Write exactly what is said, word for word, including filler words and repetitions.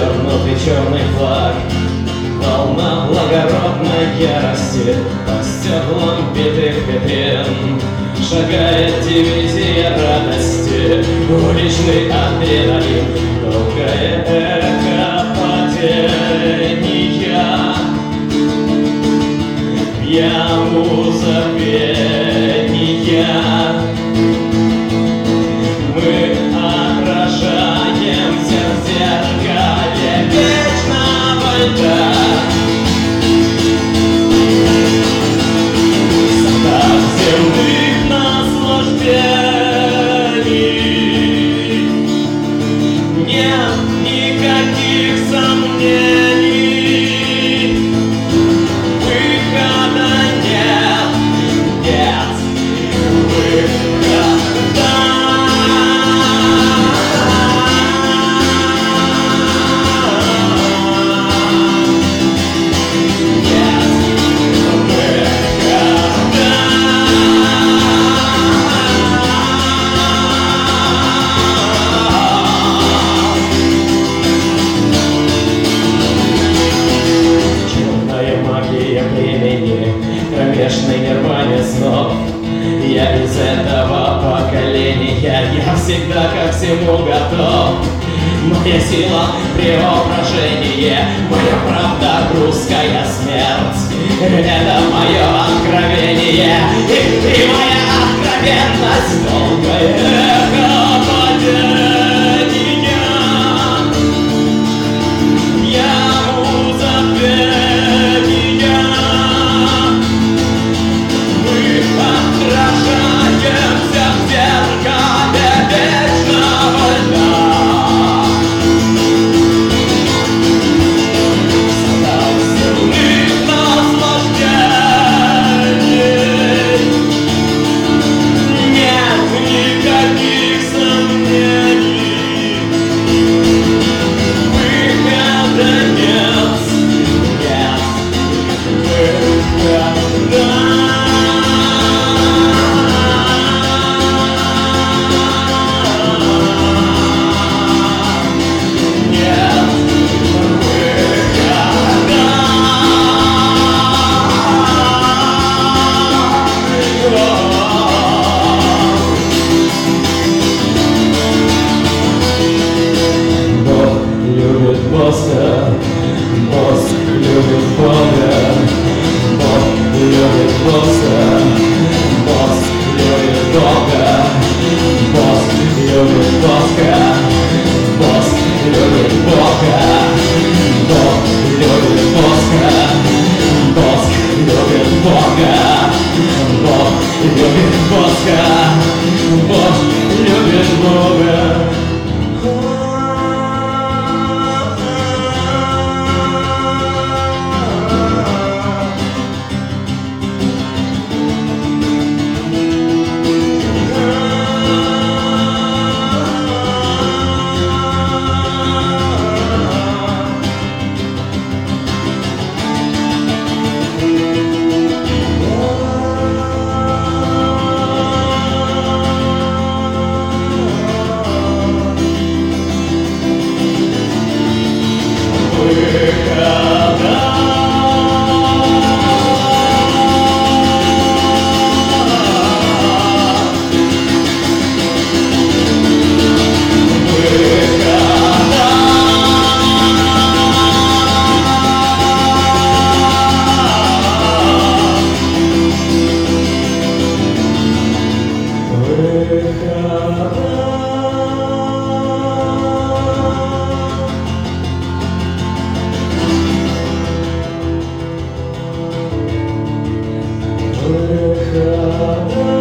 перевернутый черный флаг. Волна благородной ярости по стеклам битых витрин. Шагает дивизия радости, уличный адреналин, долгое эхо падения. В яму забвения мы отражаемся в зеркале вечного льда. Солдат земных наслаждений, нет никаких сомнений, выхода нет, нет выхода. Кромешной нирване снов. Я из этого поколения, я всегда ко всему готов. Моя сила — преображение, моя правда — русская смерть. Это мое откровение, и, и моя откровенность — долгое эхо падения. Я забвения. Отражаемся в зеркале вечного льда. Солдат земных наслаждений, нет никаких сомнений, выхода нет, нет выхода. Бог любит Бога, Бог любит Бога, Бог любит Бога, Бог любит Бога, Бог любит Бога, Бог любит Бога, Бог любит Бога, Бог любит Бога, Бог любит Бога. Выхода.